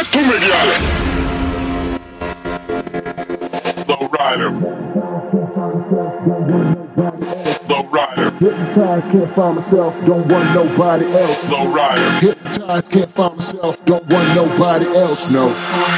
to me, girl. Low rider. Low rider. Hypnotized, can't find myself, don't want nobody else. Low rider. Hypnotized, can't find myself, don't want nobody else, no.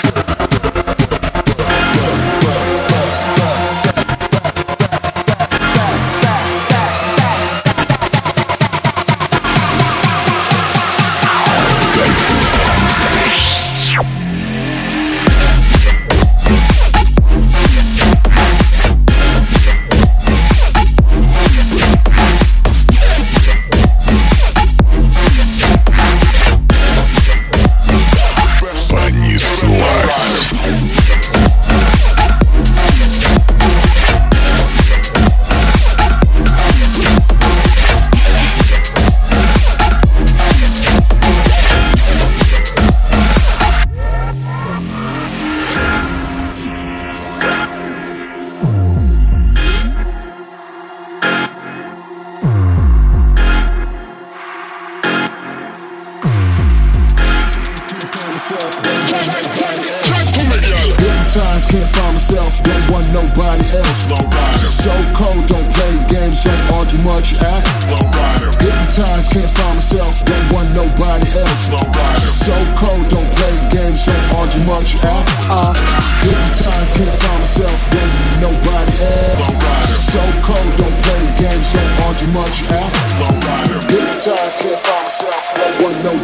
Hypnotized, can't find myself, don't want nobody else. Low rider. So cold, don't play games, don't argue much, act. Low rider. Hypnotized, can't find myself, don't want nobody else. Low rider. So cold, don't play games, don't argue much, act. Hypnotized, can't find myself, don't want nobody else. Low rider. So cold, don't play games, don't argue much, act. Low rider. Hypnotized, can't find myself, don't want nobody else.